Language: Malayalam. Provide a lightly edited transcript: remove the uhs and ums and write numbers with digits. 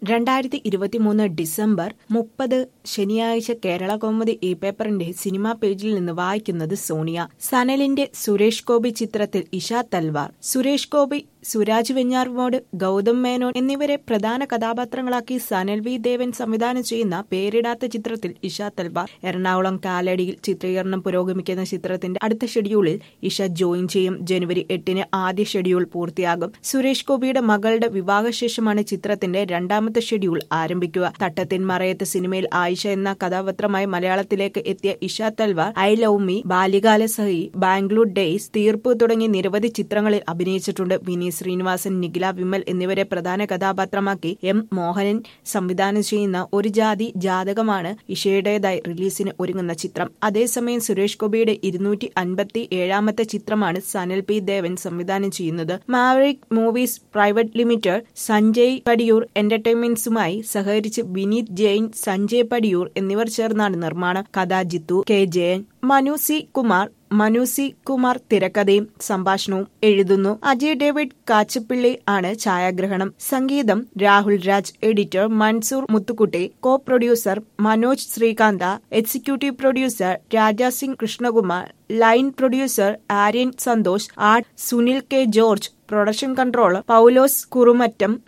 2023 ഡിസംബർ 30 ശനിയാഴ്ച കേരള കൗമുദി ഈ പേപ്പറിന്റെ സിനിമാ പേജിൽ നിന്ന് വായിക്കുന്നത് സോണിയ. സനലിന്റെ സുരേഷ് ഗോപി ചിത്രത്തിൽ ഇഷ തൽവാർ. സുരേഷ് ഗോപി, സുരാജ് വെഞ്ഞാറമൂട്, ഗൗതം മേനോൻ എന്നിവരെ പ്രധാന കഥാപാത്രങ്ങളാക്കി സനൽ വി ദേവൻ സംവിധാനം ചെയ്യുന്ന പേരിടാത്ത ചിത്രത്തിൽ ഇഷ തൽവാർ. എറണാകുളം കാലടിയിൽ ചിത്രീകരണം പുരോഗമിക്കുന്ന ചിത്രത്തിന്റെ അടുത്ത ഷെഡ്യൂളിൽ ഇഷ ജോയിൻ ചെയ്യും. ജനുവരി 8 ആദ്യ ഷെഡ്യൂൾ പൂർത്തിയാകും. സുരേഷ് ഗോപിയുടെ മകളുടെ വിവാഹശേഷമാണ് ചിത്രത്തിന്റെ രണ്ടാമത്തെ ഷെഡ്യൂൾ ആരംഭിക്കുക. തട്ടത്തിൻ മറയത്ത് സിനിമയിൽ ആയിഷ എന്ന കഥാപാത്രമായി മലയാളത്തിലേക്ക് എത്തിയ Isha Talwar I love me, Balyakalasakhi, Bangalore days, തീർപ്പ് തുടങ്ങി നിരവധി ചിത്രങ്ങളിൽ അഭിനയിച്ചിട്ടുണ്ട്. വിനീത് ശ്രീനിവാസൻ, നിഖില വിമൽ എന്നിവരെ പ്രധാന കഥാപാത്രമാക്കി എം മോഹനൻ സംവിധാനം ചെയ്യുന്ന ഒരു ജാതി ജാതകമാണ് ഇഷയുടേതായി റിലീസിന് ഒരുങ്ങുന്ന ചിത്രം. അതേസമയം സുരേഷ് ഗോപിയുടെ 257ാമത്തെ ചിത്രമാണ് സനൽ പി ദേവൻ സംവിധാനം ചെയ്യുന്നത്. Maverick movies private limited, Sanjay Padiyoor എന്റർടൈൻമെന്റ്സുമായി സഹകരിച്ച് വിനീത് ജെയിൻ, സഞ്ജയ് പടിയൂർ എന്നിവർ ചേർന്നാണ് നിർമ്മാണം. കഥ ജിത്തു കെ ജയൻ, മനു സി കുമാർ തിരക്കഥയും സംഭാഷണവും എഴുതുന്നു. അജയ് ഡേവിഡ് കാച്ചപ്പിള്ളി ആണ് ഛായാഗ്രഹണം. സംഗീതം Rahul Raj, editor Mansoor Muthukutty, co producer Manoj Sreekantha, executive producer Raja Singh Krishnakumar, line producer Aryan Santhosh, art Sunil K George, production controller Paulose Kurumattam,